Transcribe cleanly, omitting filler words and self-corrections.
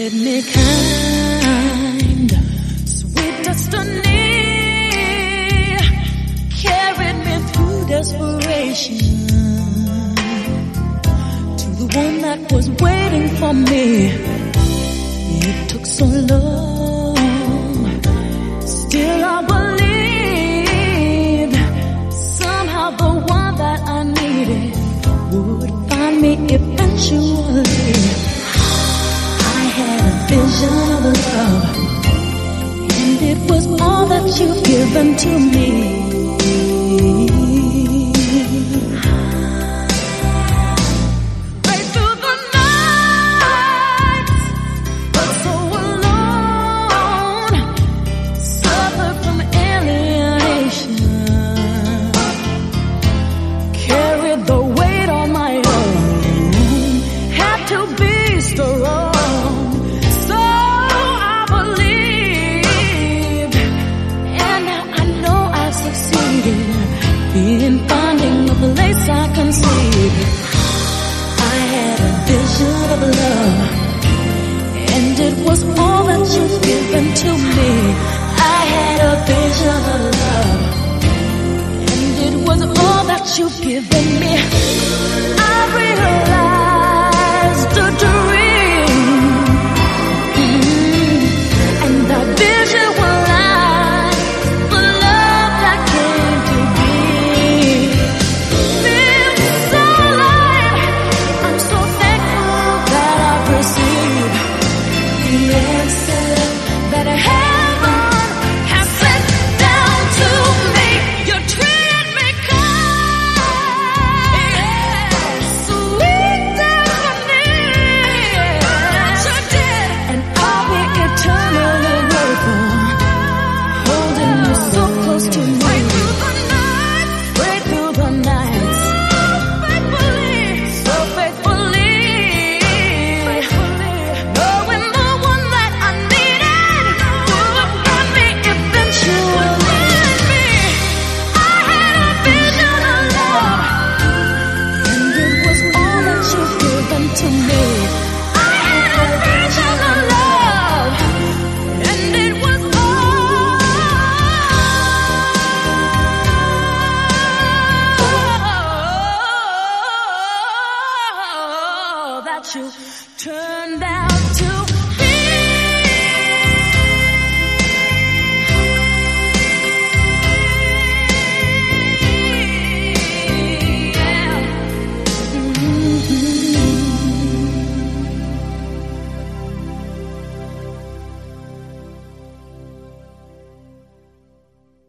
treated me kind, sweet destiny carried me through desperation to the one that was waiting for me. It took so long, still I believed somehow the one that I needed would find me eventually. I had a vision of love, and it was all that you've given to me. Right through the night, but so alone, suffered from alienation, carried the weight on my own, had to be strong. So I believed, and now I know I've succeeded in finding a place I can sleep. I had a vision of love, and it was all that you've given to me. I had a vision of love, and it was all that you've given me. I realized a dream, and that vision was like the love that came to be. Feels so alive. I'm so thankful that I've received the answer that heaven has sent down to me. You treated me kind, sweet destiny. You did, and I'll be eternally grateful, holding you so close to me. Right through the nights, so faithfully, knowing the one that I needed would find me eventually. I had a vision of love, and it was all that you've given to me. I had a vision of love, and it was all that you turned out.